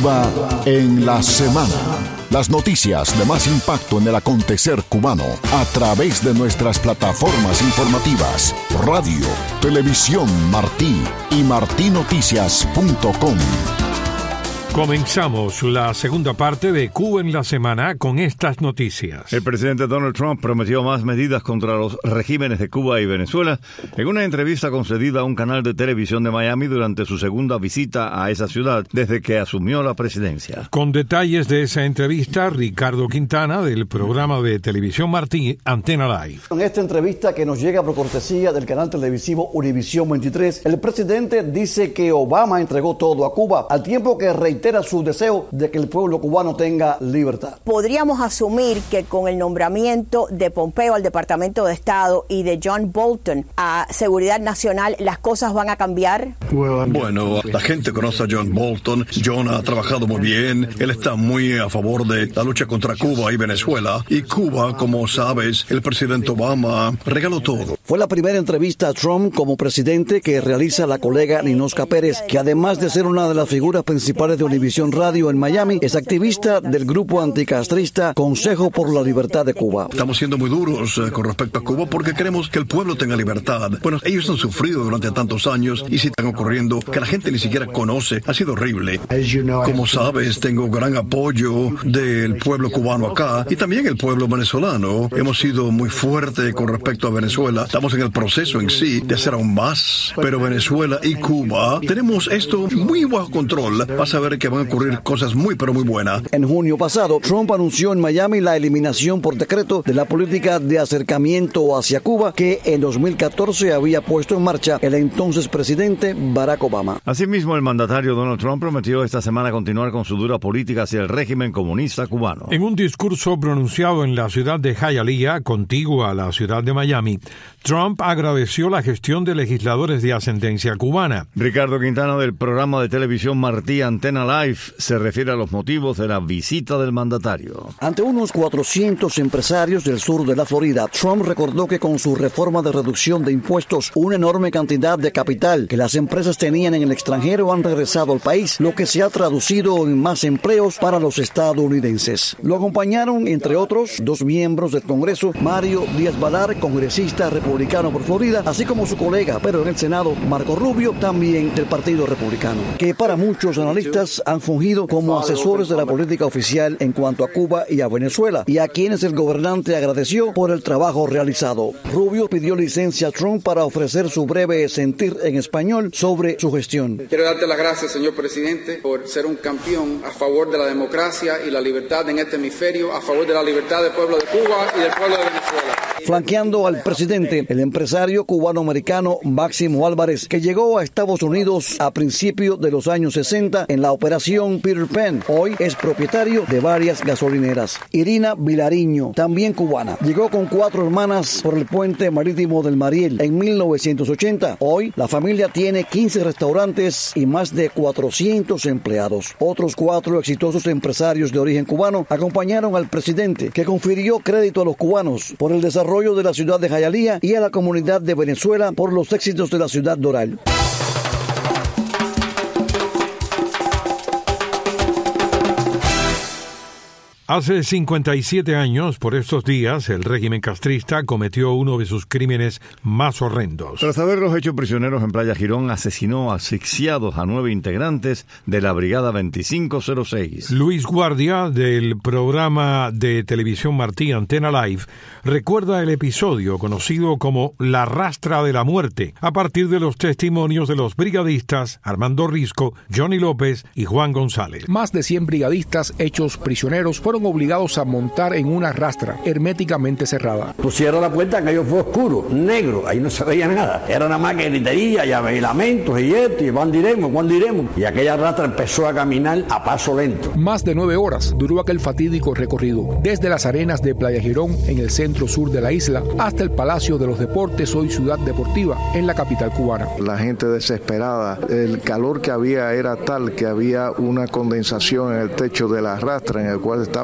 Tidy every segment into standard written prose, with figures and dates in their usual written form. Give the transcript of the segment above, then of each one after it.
Cuba en la semana. Las noticias de más impacto en el acontecer cubano a través de nuestras plataformas informativas, radio, televisión Martí y martinoticias.com. Comenzamos la segunda parte de Cuba en la semana con estas noticias. El presidente Donald Trump prometió más medidas contra los regímenes de Cuba y Venezuela en una entrevista concedida a un canal de televisión de Miami durante su segunda visita a esa ciudad desde que asumió la presidencia. Con detalles de esa entrevista, Ricardo Quintana del programa de televisión Martí, Antena Live. En esta entrevista que nos llega por cortesía del canal televisivo Univisión 23, el presidente dice que Obama entregó todo a Cuba, al tiempo que reitera su deseo de que el pueblo cubano tenga libertad. Podríamos asumir que con el nombramiento de Pompeo al Departamento de Estado y de John Bolton a Seguridad Nacional, ¿las cosas van a cambiar? Bueno, la gente conoce a John Bolton. John ha trabajado muy bien. Él está muy a favor de la lucha contra Cuba y Venezuela. Y Cuba, como sabes, el presidente Obama regaló todo. Fue la primera entrevista a Trump como presidente que realiza la colega Ninosca Pérez, que además de ser una de las figuras principales de Univisión Radio en Miami, es activista del grupo anticastrista Consejo por la Libertad de Cuba. Estamos siendo muy duros con respecto a Cuba porque queremos que el pueblo tenga libertad. Bueno, ellos han sufrido durante tantos años y si están ocurriendo que la gente ni siquiera conoce, ha sido horrible. Como sabes, tengo gran apoyo del pueblo cubano acá y también el pueblo venezolano. Hemos sido muy fuertes con respecto a Venezuela. Estamos en el proceso en sí de hacer aún más, pero Venezuela y Cuba tenemos esto muy bajo control. Vas a ver que van a ocurrir cosas muy pero muy buenas. En junio pasado, Trump anunció en Miami la eliminación por decreto de la política de acercamiento hacia Cuba que en 2014 había puesto en marcha el entonces presidente Barack Obama. Asimismo, el mandatario Donald Trump prometió esta semana continuar con su dura política hacia el régimen comunista cubano. En un discurso pronunciado en la ciudad de Hialeah, contigua a la ciudad de Miami, Trump agradeció la gestión de legisladores de ascendencia cubana. Ricardo Quintana del programa de televisión Martí, Antena Live, se refiere a los motivos de la visita del mandatario. Ante unos 400 empresarios del sur de la Florida, Trump recordó que con su reforma de reducción de impuestos, una enorme cantidad de capital que las empresas tenían en el extranjero han regresado al país, lo que se ha traducido en más empleos para los estadounidenses. Lo acompañaron, entre otros, dos miembros del Congreso, Mario Díaz-Balart, congresista republicano por Florida, así como su colega, pero en el Senado, Marco Rubio, también del Partido Republicano, que para muchos analistas han fungido como asesores de la política oficial en cuanto a Cuba y a Venezuela, y a quienes el gobernante agradeció por el trabajo realizado. Rubio pidió licencia a Trump para ofrecer su breve sentir en español sobre su gestión. Quiero darte las gracias, señor presidente, por ser un campeón a favor de la democracia y la libertad en este hemisferio, a favor de la libertad del pueblo de Cuba y del pueblo de Venezuela. Flanqueando al presidente, el empresario cubano-americano Máximo Álvarez, que llegó a Estados Unidos a principios de los años 60 en la operación Peter Pan, hoy es propietario de varias gasolineras. Irina Vilariño, también cubana, llegó con 4 hermanas por el puente marítimo del Mariel en 1980. Hoy la familia tiene 15 restaurantes y más de 400 empleados. Otros 4 exitosos empresarios de origen cubano acompañaron al presidente, que confirió crédito a los cubanos por el desarrollo de la ciudad de Hialeah y a la comunidad de Venezuela por los éxitos de la ciudad Doral. Hace 57 años, por estos días, el régimen castrista cometió uno de sus crímenes más horrendos. Tras haberlos hecho prisioneros en Playa Girón, asesinó asfixiados a 9 integrantes de la Brigada 2506. Luis Guardia, del programa de televisión Martí, Antena Live, recuerda el episodio conocido como La Rastra de la Muerte, a partir de los testimonios de los brigadistas Armando Risco, Johnny López y Juan González. Más de 100 brigadistas hechos prisioneros fueron obligados a montar en una rastra herméticamente cerrada. Pusieron la puerta, aquello fue oscuro, negro, ahí no se veía nada. Era nada más que gritería, y lamentos y esto, y ¿cuándo iremos? Y aquella rastra empezó a caminar a paso lento. Más de 9 horas duró aquel fatídico recorrido, desde las arenas de Playa Girón, en el centro sur de la isla, hasta el Palacio de los Deportes, hoy Ciudad Deportiva, en la capital cubana. La gente desesperada, el calor que había era tal que había una condensación en el techo de la rastra, en el cual estaba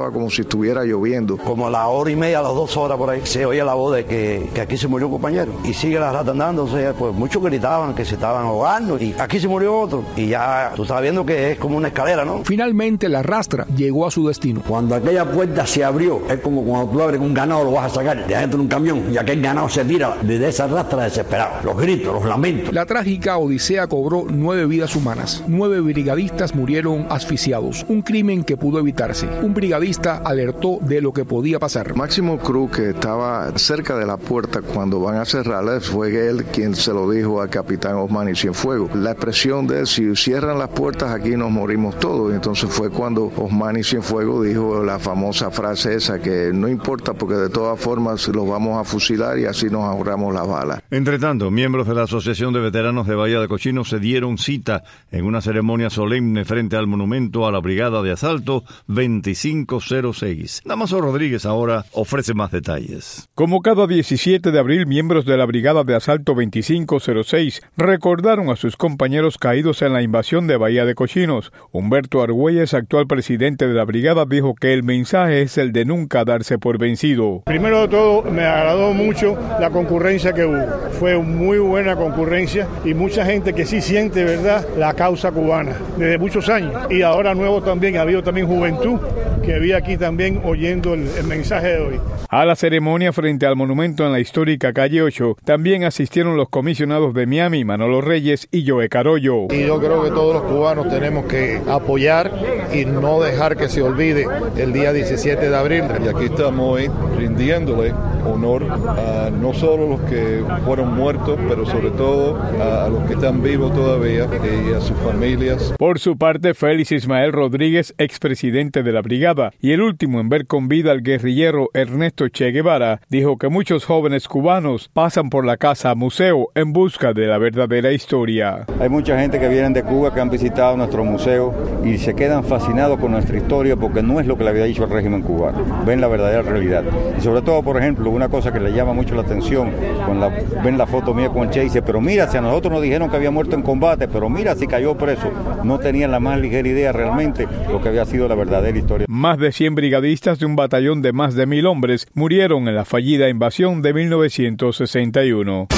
estaba como si estuviera lloviendo. Como a la hora y media, a las 2 horas por ahí, se oía la voz de que aquí se murió un compañero. Y sigue la rata andando, o sea, pues muchos gritaban que se estaban ahogando y aquí se murió otro. Y ya tú estabas viendo que es como una escalera, ¿no? Finalmente la rastra llegó a su destino. Cuando aquella puerta se abrió, es como cuando tú abres un ganado, lo vas a sacar de adentro de un camión y aquel ganado se tira desde esa rastra desesperado. Los gritos, los lamentos. La trágica odisea cobró 9 vidas humanas. 9 brigadistas murieron asfixiados. Un crimen que pudo evitarse. Un brigadista alertó de lo que podía pasar. Máximo Cruz, que estaba cerca de la puerta cuando van a cerrarla, fue él quien se lo dijo al capitán Osmani Cienfuegos. La expresión de él, si cierran las puertas aquí nos morimos todos. Entonces fue cuando Osmani Cienfuegos dijo la famosa frase esa, que no importa porque de todas formas los vamos a fusilar y así nos ahorramos las balas. Entre tanto, miembros de la Asociación de Veteranos de Bahía de Cochinos se dieron cita en una ceremonia solemne frente al monumento a la Brigada de Asalto 2506. Damaso Rodríguez ahora ofrece más detalles. Como cada 17 de abril, miembros de la Brigada de Asalto 2506 recordaron a sus compañeros caídos en la invasión de Bahía de Cochinos. Humberto Argüelles, actual presidente de la brigada, dijo que el mensaje es el de nunca darse por vencido. Primero de todo, me agradó mucho la concurrencia que hubo. Fue muy buena concurrencia y mucha gente que sí siente, ¿verdad?, la causa cubana desde muchos años. Y ahora nuevo también, ha habido también juventud que había aquí también oyendo el mensaje de hoy. A la ceremonia frente al monumento en la histórica calle 8 también asistieron los comisionados de Miami, Manolo Reyes y Joe Carollo. Y yo creo que todos los cubanos tenemos que apoyar y no dejar que se olvide el día 17 de abril. Y aquí estamos hoy rindiéndole honor a no solo los que fueron muertos, pero sobre todo a los que están vivos todavía y a sus familias. Por su parte, Félix Ismael Rodríguez, expresidente de la brigada y el último en ver con vida al guerrillero Ernesto Che Guevara, dijo que muchos jóvenes cubanos pasan por la casa museo en busca de la verdadera historia. Hay mucha gente que viene de Cuba que han visitado nuestro museo y se quedan fascinados con nuestra historia porque no es lo que le había dicho el régimen cubano. Ven la verdadera realidad. Y sobre todo, por ejemplo, una cosa que le llama mucho la atención, ven la foto mía con Che y dice, pero mira, si a nosotros nos dijeron que había muerto en combate, pero mira si cayó preso. No tenían la más ligera idea realmente lo que había sido la verdadera historia. Más de 100 brigadistas de un batallón de más de 1,000 hombres murieron en la fallida invasión de 1961.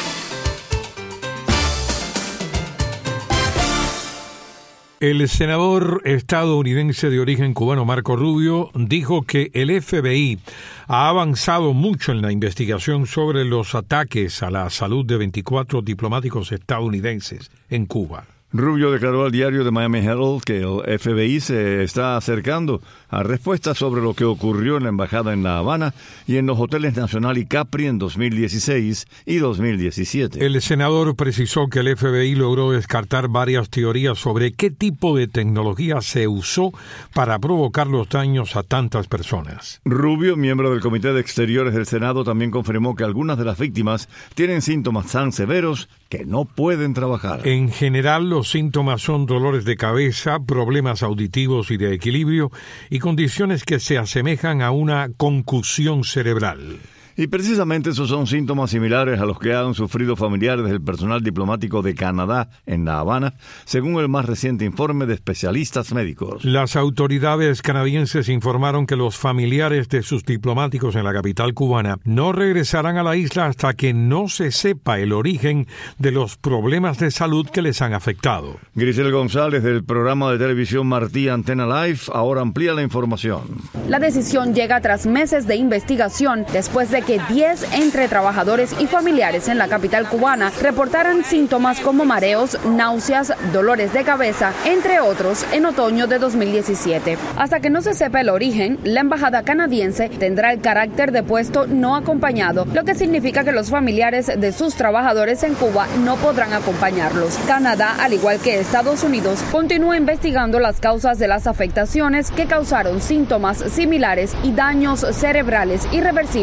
El senador estadounidense de origen cubano Marco Rubio dijo que el FBI ha avanzado mucho en la investigación sobre los ataques a la salud de 24 diplomáticos estadounidenses en Cuba. Rubio declaró al diario de Miami Herald que el FBI se está acercando a respuestas sobre lo que ocurrió en la embajada en La Habana y en los hoteles Nacional y Capri en 2016 y 2017. El senador precisó que el FBI logró descartar varias teorías sobre qué tipo de tecnología se usó para provocar los daños a tantas personas. Rubio, miembro del Comité de Exteriores del Senado, también confirmó que algunas de las víctimas tienen síntomas tan severos que no pueden trabajar. En general, los síntomas son dolores de cabeza, problemas auditivos y de equilibrio y condiciones que se asemejan a una concusión cerebral. Y precisamente esos son síntomas similares a los que han sufrido familiares del personal diplomático de Canadá en La Habana, según el más reciente informe de especialistas médicos. Las autoridades canadienses informaron que los familiares de sus diplomáticos en la capital cubana no regresarán a la isla hasta que no se sepa el origen de los problemas de salud que les han afectado. Grisel González, del programa de televisión Martí Antena Live, ahora amplía la información. La decisión llega tras meses de investigación, después de que 10 entre trabajadores y familiares en la capital cubana reportaran síntomas como mareos, náuseas, dolores de cabeza, entre otros, en otoño de 2017. Hasta que no se sepa el origen, la embajada canadiense tendrá el carácter de puesto no acompañado, lo que significa que los familiares de sus trabajadores en Cuba no podrán acompañarlos. Canadá, al igual que Estados Unidos, continúa investigando las causas de las afectaciones que causaron síntomas similares y daños cerebrales irreversibles en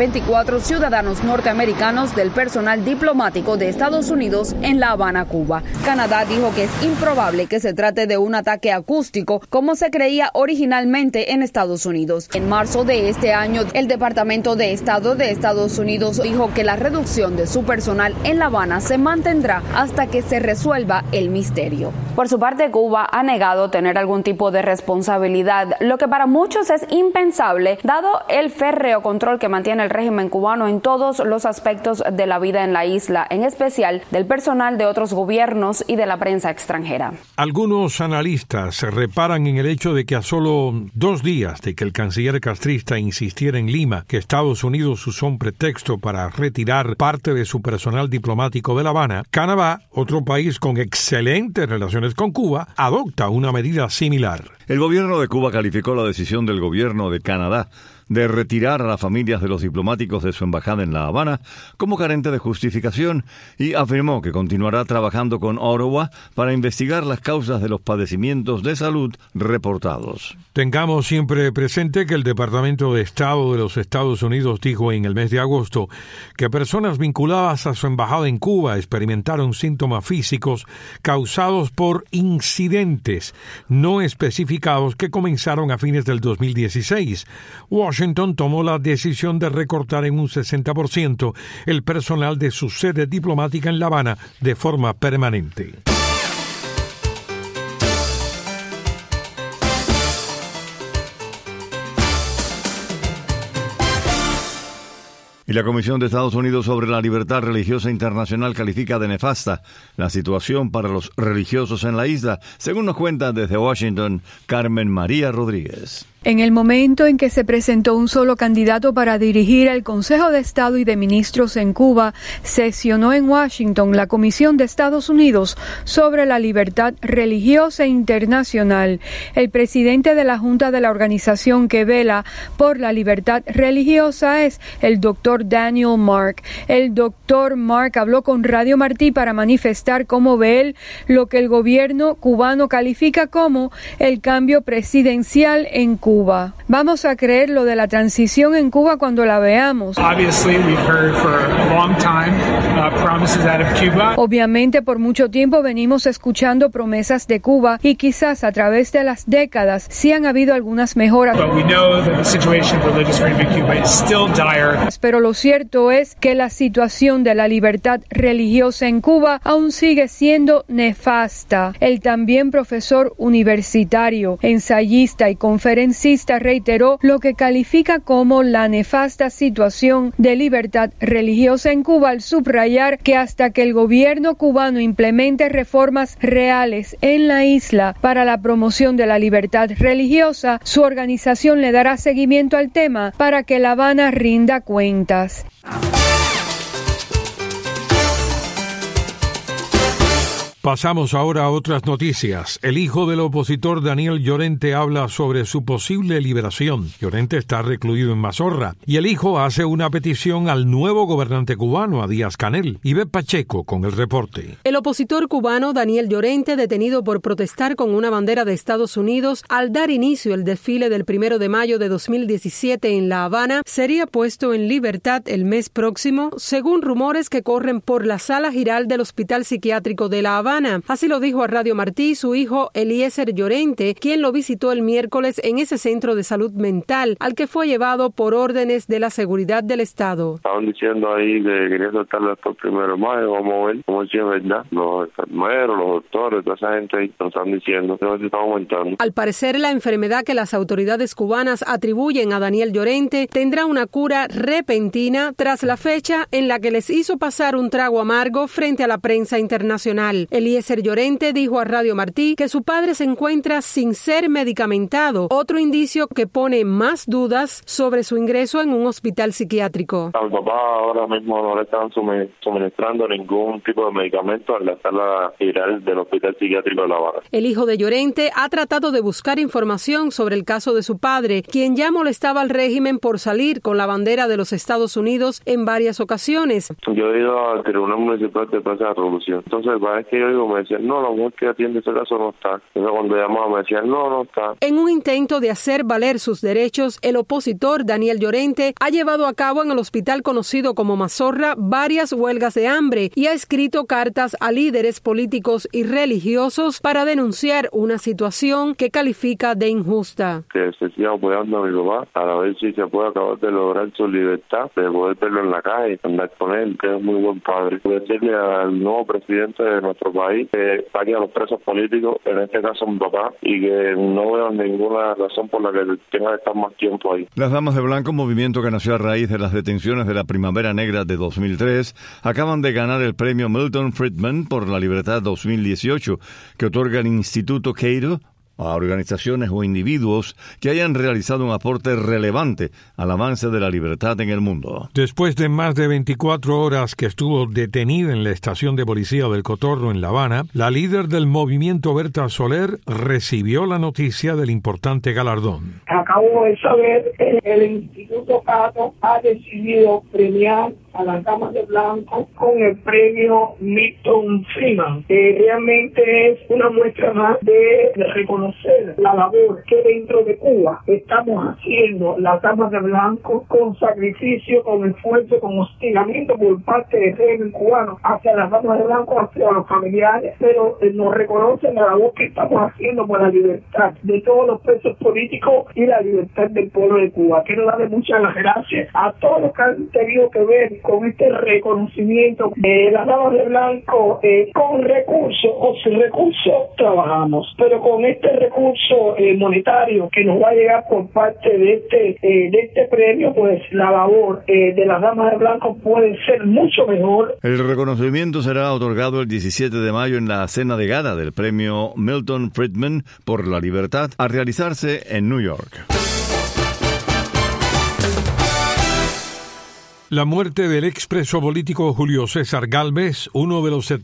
24 ciudadanos norteamericanos del personal diplomático de Estados Unidos en La Habana, Cuba. Canadá dijo que es improbable que se trate de un ataque acústico como se creía originalmente en Estados Unidos. En marzo de este año, el Departamento de Estado de Estados Unidos dijo que la reducción de su personal en La Habana se mantendrá hasta que se resuelva el misterio. Por su parte, Cuba ha negado tener algún tipo de responsabilidad, lo que para muchos es impensable, dado el férreo control que mantiene el régimen cubano en todos los aspectos de la vida en la isla, en especial del personal de otros gobiernos y de la prensa extranjera. Algunos analistas reparan en el hecho de que a solo 2 días de que el canciller castrista insistiera en Lima que Estados Unidos usó un pretexto para retirar parte de su personal diplomático de La Habana, Canadá, otro país con excelentes relaciones con Cuba, adopta una medida similar. El gobierno de Cuba calificó la decisión del gobierno de Canadá de retirar a las familias de los diplomáticos de su embajada en La Habana como carente de justificación y afirmó que continuará trabajando con Ottawa para investigar las causas de los padecimientos de salud reportados. Tengamos siempre presente que el Departamento de Estado de los Estados Unidos dijo en el mes de agosto que personas vinculadas a su embajada en Cuba experimentaron síntomas físicos causados por incidentes no especificados que comenzaron a fines del 2016. Washington tomó la decisión de recortar en un 60% el personal de su sede diplomática en La Habana de forma permanente. Y la Comisión de Estados Unidos sobre la Libertad Religiosa Internacional califica de nefasta la situación para los religiosos en la isla, según nos cuenta desde Washington Carmen María Rodríguez. En el momento en que se presentó un solo candidato para dirigir el Consejo de Estado y de Ministros en Cuba, sesionó en Washington la Comisión de Estados Unidos sobre la Libertad Religiosa Internacional. El presidente de la Junta de la organización que vela por la libertad religiosa es el doctor Daniel Mark. El doctor Mark habló con Radio Martí para manifestar cómo ve él lo que el gobierno cubano califica como el cambio presidencial en Cuba. Vamos a creer lo de la transición en Cuba cuando la veamos. Obviamente por mucho tiempo venimos escuchando promesas de Cuba y quizás a través de las décadas sí han habido algunas mejoras. Pero lo cierto es que la situación de la libertad religiosa en Cuba aún sigue siendo nefasta. El también profesor universitario, ensayista y conferencista reiteró lo que califica como la nefasta situación de libertad religiosa en Cuba al subrayar que hasta que el gobierno cubano implemente reformas reales en la isla para la promoción de la libertad religiosa, su organización le dará seguimiento al tema para que La Habana rinda cuentas. Pasamos ahora a otras noticias. El hijo del opositor Daniel Llorente habla sobre su posible liberación. Llorente está recluido en Mazorra y el hijo hace una petición al nuevo gobernante cubano, a Díaz-Canel. Ivette Pacheco con el reporte. El opositor cubano Daniel Llorente, detenido por protestar con una bandera de Estados Unidos al dar inicio el desfile del 1 de mayo de 2017 en La Habana, sería puesto en libertad el mes próximo, según rumores que corren por la sala giral del Hospital Psiquiátrico de La Habana. Así lo dijo a Radio Martí su hijo Eliezer Llorente, quien lo visitó el miércoles en ese centro de salud mental, al que fue llevado por órdenes de la seguridad del Estado. Estaban diciendo ahí que querían soltarlo hasta el 1 de mayo, vamos a ver cómo es verdad. Los enfermeros, los doctores, toda esa gente ahí nos están diciendo que se está aumentando. Al parecer, la enfermedad que las autoridades cubanas atribuyen a Daniel Llorente tendrá una cura repentina tras la fecha en la que les hizo pasar un trago amargo frente a la prensa internacional. Eliezer Llorente dijo a Radio Martí que su padre se encuentra sin ser medicamentado, otro indicio que pone más dudas sobre su ingreso en un hospital psiquiátrico. Al papá ahora mismo no le están suministrando ningún tipo de medicamento en la sala general del hospital psiquiátrico de La Habana. El hijo de Llorente ha tratado de buscar información sobre el caso de su padre, quien ya molestaba al régimen por salir con la bandera de los Estados Unidos en varias ocasiones. Yo he ido al Tribunal Municipal de Plaza de la Revolución. Entonces, es que yo amigos me decían, no, la mujer que atiende ese caso no está. Entonces cuando llamaba me decían, no está. En un intento de hacer valer sus derechos, el opositor Daniel Llorente ha llevado a cabo en el hospital conocido como Mazorra varias huelgas de hambre y ha escrito cartas a líderes políticos y religiosos para denunciar una situación que califica de injusta. Que se siga apoyando a mi papá para ver si se puede acabar de lograr su libertad, de poder verlo en la calle, andar con él, que es muy buen padre. Decirle al nuevo presidente de nuestro país que saque a los presos políticos, en este caso mi papá, y que no veo ninguna razón por la que tenga que estar más tiempo ahí. Las Damas de Blanco, movimiento que nació a raíz de las detenciones de la Primavera Negra de 2003, acaban de ganar el premio Milton Friedman por la Libertad 2018, que otorga el Instituto Cato a organizaciones o individuos que hayan realizado un aporte relevante al avance de la libertad en el mundo. Después de más de 24 horas que estuvo detenida en la estación de policía del Cotorro en La Habana, la líder del movimiento, Berta Soler, recibió la noticia del importante galardón. Acabo de saber que el Instituto Cato ha decidido premiar a las Damas de Blanco con el premio Milton Friedman, que realmente es una muestra más de reconocer la labor que dentro de Cuba estamos haciendo las Damas de Blanco con sacrificio, con esfuerzo, con hostigamiento por parte del régimen cubano hacia las Damas de Blanco, hacia los familiares, pero nos reconocen la labor que estamos haciendo por la libertad de todos los presos políticos y la libertad del pueblo de Cuba. Quiero darle muchas gracias a todos los que han tenido que ver con este reconocimiento de las Damas de Blanco. Con recursos o sin recursos trabajamos, pero con este recurso monetario que nos va a llegar por parte de este premio, pues la labor de las Damas de Blanco puede ser mucho mejor. El reconocimiento será otorgado el 17 de mayo en la cena de gala del premio Milton Friedman por la libertad, a realizarse en New York. La muerte del expreso político Julio César Gálvez, uno de los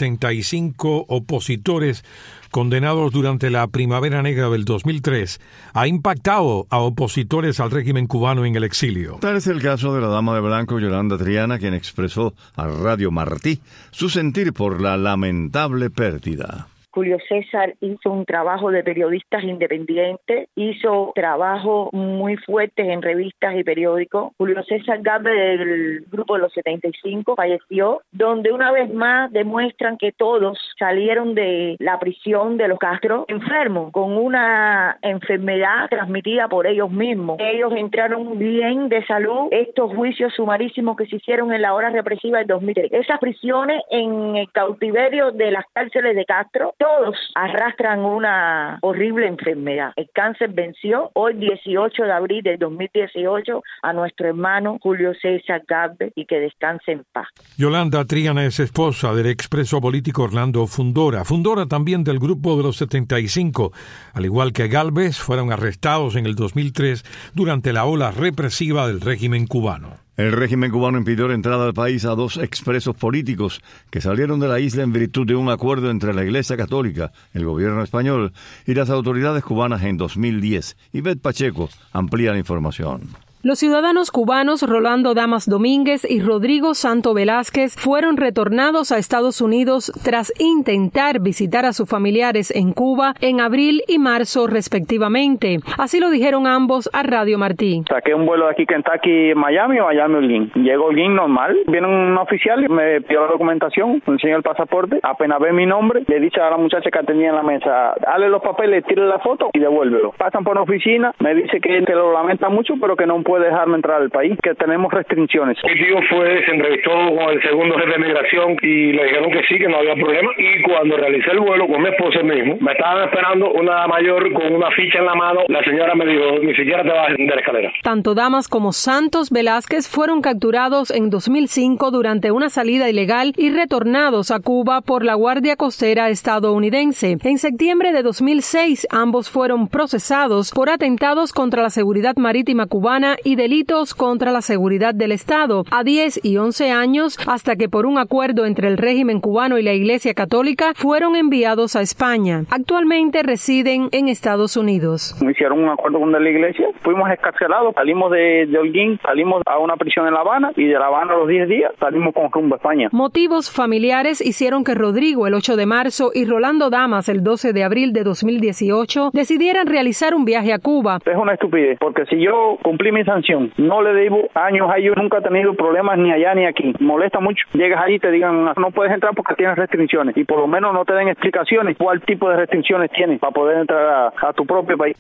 75 opositores condenados durante la Primavera Negra del 2003, ha impactado a opositores al régimen cubano en el exilio. Tal es el caso de la dama de blanco Yolanda Triana, quien expresó a Radio Martí su sentir por la lamentable pérdida. Julio César hizo un trabajo de periodistas independientes, hizo trabajo muy fuertes en revistas y periódicos. Julio César Gálvez, del grupo de los 75, falleció, donde una vez más demuestran que todos salieron de la prisión de los Castro enfermos, con una enfermedad transmitida por ellos mismos. Ellos entraron bien de salud, estos juicios sumarísimos que se hicieron en la hora represiva del 2003. Esas prisiones en el cautiverio de las cárceles de Castro, todos arrastran una horrible enfermedad. El cáncer venció hoy, 18 de abril del 2018, a nuestro hermano Julio César Gálvez, y que descanse en paz. Yolanda Triana es esposa del expreso político Orlando Fundora, fundora también del grupo de los 75. Al igual que Gálvez, fueron arrestados en el 2003 durante la ola represiva del régimen cubano. El régimen cubano impidió la entrada al país a dos expresos políticos que salieron de la isla en virtud de un acuerdo entre la Iglesia Católica, el gobierno español y las autoridades cubanas en 2010. Ivette Pacheco amplía la información. Los ciudadanos cubanos Rolando Damas Domínguez y Rodrigo Santo Velázquez fueron retornados a Estados Unidos tras intentar visitar a sus familiares en Cuba en abril y marzo respectivamente. Así lo dijeron ambos a Radio Martí. Saqué un vuelo de aquí Kentucky, Miami o Miami Holguín. Llego Holguín normal. Viene un oficial y me pidió la documentación, me enseñó el pasaporte. Apenas ve mi nombre, le dice a la muchacha que atendía en la mesa, dale los papeles, tire la foto y devuélvelo. Pasan por la oficina, me dice que lo lamenta mucho, pero que no puede dejarme entrar al país, que tenemos restricciones. Mi tío se entrevistó con el segundo jefe de migración y le dijeron que sí, que no había problema, y cuando realicé el vuelo con mi esposa mismo, me estaban esperando una mayor con una ficha en la mano. La señora me dijo, ni siquiera te bajes de la escalera. Tanto Damas como Santos Velázquez fueron capturados en 2005 durante una salida ilegal y retornados a Cuba por la Guardia Costera estadounidense. En septiembre de 2006, ambos fueron procesados por atentados contra la seguridad marítima cubana y delitos contra la seguridad del Estado a 10 y 11 años, hasta que por un acuerdo entre el régimen cubano y la Iglesia Católica fueron enviados a España. Actualmente residen en Estados Unidos. Hicieron un acuerdo con la Iglesia, fuimos excarcelados, salimos de Holguín, salimos a una prisión en La Habana y de La Habana a los 10 días salimos con rumbo a España. Motivos familiares hicieron que Rodrigo el 8 de marzo y Rolando Damas el 12 de abril de 2018 decidieran realizar un viaje a Cuba. Es una estupidez, porque si yo cumplí mi sanción, no le debo años a ellos, nunca he tenido problemas ni allá ni aquí. Molesta mucho. Llegas allí y te digan, no puedes entrar porque tienes restricciones, y por lo menos no te den explicaciones cuál tipo de restricciones tienes para poder entrar a tu propio país.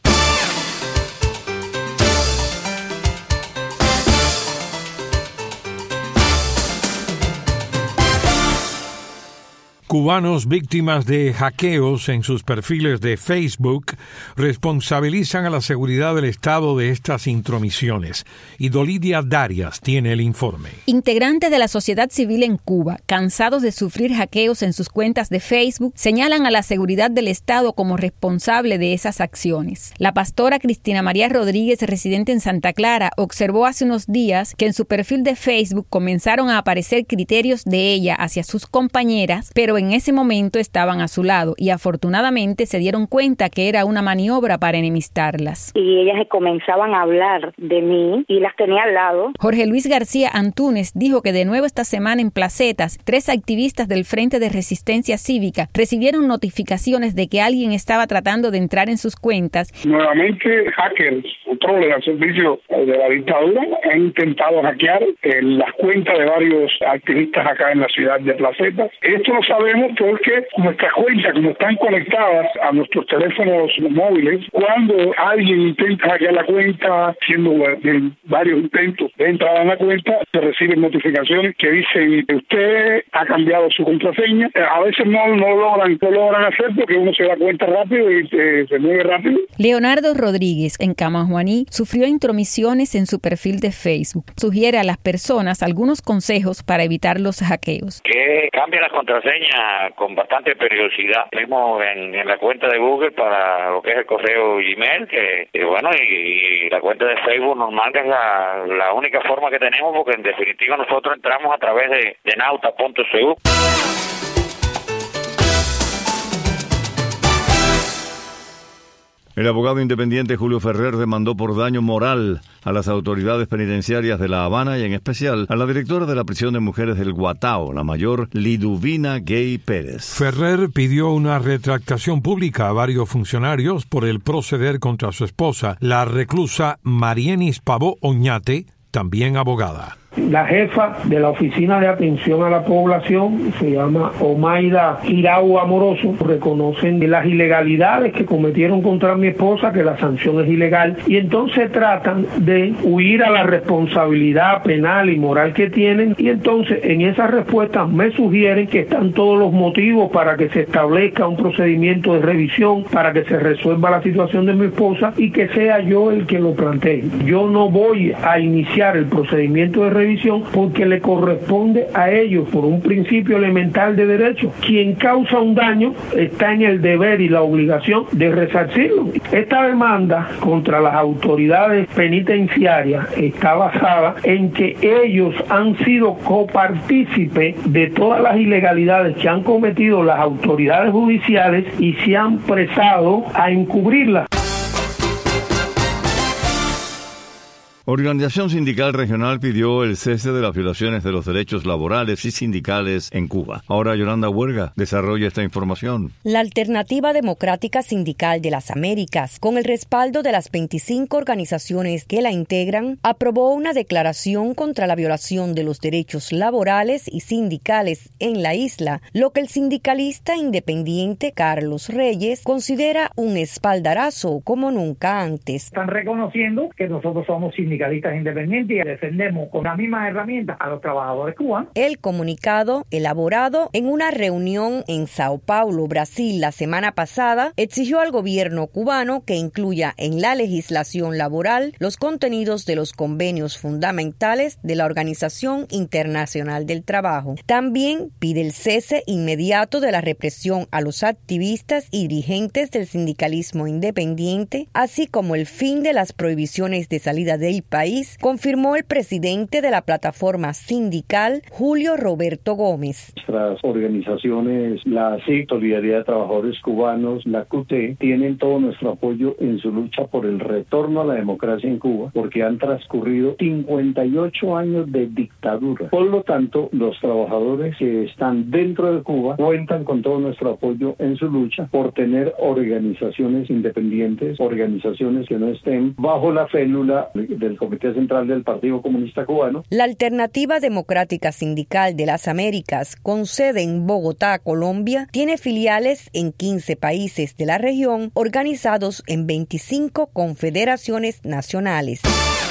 Cubanos víctimas de hackeos en sus perfiles de Facebook responsabilizan a la seguridad del Estado de estas intromisiones. Y Dolidia Darias tiene el informe. Integrantes de la sociedad civil en Cuba, cansados de sufrir hackeos en sus cuentas de Facebook, señalan a la seguridad del Estado como responsable de esas acciones. La pastora Cristina María Rodríguez, residente en Santa Clara, observó hace unos días que en su perfil de Facebook comenzaron a aparecer criterios de ella hacia sus compañeras, pero en ese momento estaban a su lado y afortunadamente se dieron cuenta que era una maniobra para enemistarlas. Y ellas comenzaban a hablar de mí y las tenía al lado. Jorge Luis García Antúnez dijo que de nuevo esta semana en Placetas, 3 activistas del Frente de Resistencia Cívica recibieron notificaciones de que alguien estaba tratando de entrar en sus cuentas. Nuevamente, hackers, controles al servicio de la dictadura, han intentado hackear las cuentas de varios activistas acá en la ciudad de Placetas. Esto lo sabemos porque nuestras cuentas, como están conectadas a nuestros teléfonos móviles, cuando alguien intenta hackear la cuenta, haciendo varios intentos de entrada en la cuenta, se reciben notificaciones que dicen usted ha cambiado su contraseña. A veces no logran hacer porque uno se da cuenta rápido y se mueve rápido. Leonardo Rodríguez, en Camajuaní, sufrió intromisiones en su perfil de Facebook. Sugiere a las personas algunos consejos para evitar los hackeos. Que cambie las contraseñas con bastante periodicidad, mismo en la cuenta de Google para lo que es el correo Gmail, y la cuenta de Facebook normal, que es la única forma que tenemos, porque en definitiva nosotros entramos a través de nauta.cu. El abogado independiente Julio Ferrer demandó por daño moral a las autoridades penitenciarias de La Habana y en especial a la directora de la prisión de mujeres del Guatao, la mayor Liduvina Gay Pérez. Ferrer pidió una retractación pública a varios funcionarios por el proceder contra su esposa, la reclusa Marienis Pavó Oñate, también abogada. La jefa de la Oficina de Atención a la Población, se llama Omaida Irau Amoroso, reconocen las ilegalidades que cometieron contra mi esposa, que la sanción es ilegal, y entonces tratan de huir a la responsabilidad penal y moral que tienen, y entonces en esas respuestas me sugieren que están todos los motivos para que se establezca un procedimiento de revisión, para que se resuelva la situación de mi esposa y que sea yo el que lo plantee. Yo no voy a iniciar el procedimiento de revisión porque le corresponde a ellos por un principio elemental de derecho. Quien causa un daño está en el deber y la obligación de resarcirlo. Esta demanda contra las autoridades penitenciarias está basada en que ellos han sido copartícipes de todas las ilegalidades que han cometido las autoridades judiciales y se han presado a encubrirlas. Organización Sindical Regional pidió el cese de las violaciones de los derechos laborales y sindicales en Cuba. Ahora Yolanda Huerga desarrolla esta información. La Alternativa Democrática Sindical de las Américas, con el respaldo de las 25 organizaciones que la integran, aprobó una declaración contra la violación de los derechos laborales y sindicales en la isla, lo que el sindicalista independiente Carlos Reyes considera un espaldarazo como nunca antes. Están reconociendo que nosotros somos sindicalistas independientes y defendemos con las mismas herramientas a los trabajadores cubanos. El comunicado, elaborado en una reunión en Sao Paulo, Brasil, la semana pasada, exigió al gobierno cubano que incluya en la legislación laboral los contenidos de los convenios fundamentales de la Organización Internacional del Trabajo. También pide el cese inmediato de la represión a los activistas y dirigentes del sindicalismo independiente, así como el fin de las prohibiciones de salida del del país, confirmó el presidente de la plataforma sindical, Julio Roberto Gómez. Nuestras organizaciones, la CIC, Solidaridad de Trabajadores Cubanos, la QT, tienen todo nuestro apoyo en su lucha por el retorno a la democracia en Cuba, porque han transcurrido 58 años de dictadura. Por lo tanto, los trabajadores que están dentro de Cuba cuentan con todo nuestro apoyo en su lucha por tener organizaciones independientes, organizaciones que no estén bajo la félula del Comité Central del Partido Comunista Cubano. La Alternativa Democrática Sindical de las Américas, con sede en Bogotá, Colombia, tiene filiales en 15 países de la región, organizados en 25 confederaciones nacionales.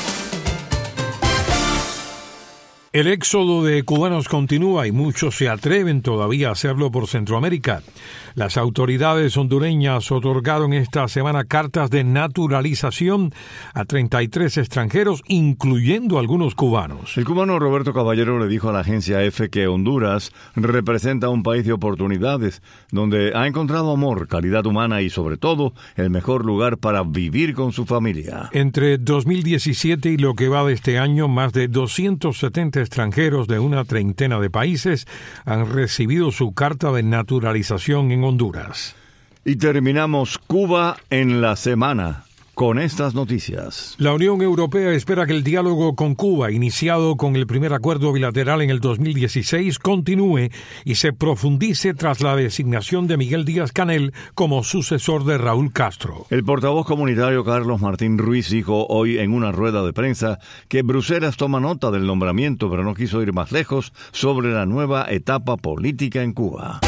El éxodo de cubanos continúa y muchos se atreven todavía a hacerlo por Centroamérica. Las autoridades hondureñas otorgaron esta semana cartas de naturalización a 33 extranjeros, incluyendo algunos cubanos. El cubano Roberto Caballero le dijo a la agencia EFE que Honduras representa un país de oportunidades, donde ha encontrado amor, calidad humana y, sobre todo, el mejor lugar para vivir con su familia. Entre 2017 y lo que va de este año, más de 270 extranjeros de una treintena de países han recibido su carta de naturalización en Honduras. Y terminamos Cuba en la semana con estas noticias. La Unión Europea espera que el diálogo con Cuba, iniciado con el primer acuerdo bilateral en el 2016, continúe y se profundice tras la designación de Miguel Díaz-Canel como sucesor de Raúl Castro. El portavoz comunitario Carlos Martín Ruiz dijo hoy en una rueda de prensa que Bruselas toma nota del nombramiento, pero no quiso ir más lejos sobre la nueva etapa política en Cuba.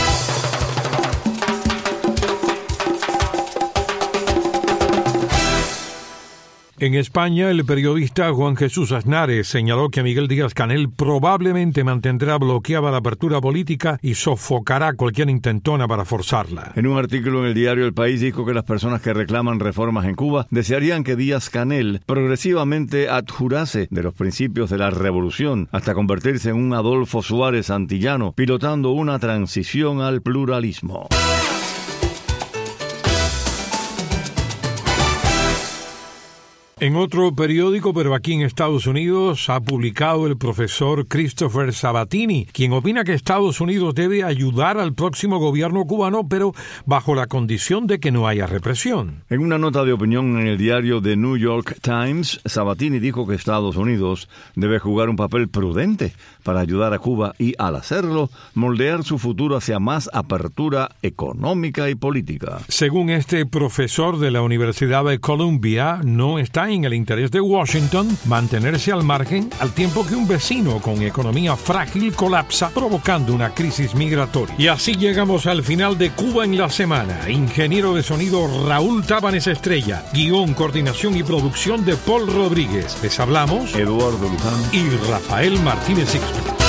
En España, el periodista Juan Jesús Aznares señaló que Miguel Díaz-Canel probablemente mantendrá bloqueada la apertura política y sofocará cualquier intentona para forzarla. En un artículo en el diario El País dijo que las personas que reclaman reformas en Cuba desearían que Díaz-Canel progresivamente adjurase de los principios de la revolución hasta convertirse en un Adolfo Suárez antillano, pilotando una transición al pluralismo. En otro periódico, pero aquí en Estados Unidos, ha publicado el profesor Christopher Sabatini, quien opina que Estados Unidos debe ayudar al próximo gobierno cubano, pero bajo la condición de que no haya represión. En una nota de opinión en el diario The New York Times, Sabatini dijo que Estados Unidos debe jugar un papel prudente para ayudar a Cuba y, al hacerlo, moldear su futuro hacia más apertura económica y política. Según este profesor de la Universidad de Columbia, no está en el interés de Washington mantenerse al margen al tiempo que un vecino con economía frágil colapsa, provocando una crisis migratoria. Y así llegamos al final de Cuba en la semana. Ingeniero de sonido Raúl Tábanes Estrella, guión, coordinación y producción de Paul Rodríguez. Les hablamos Eduardo Luján y Rafael Martínez Sixto.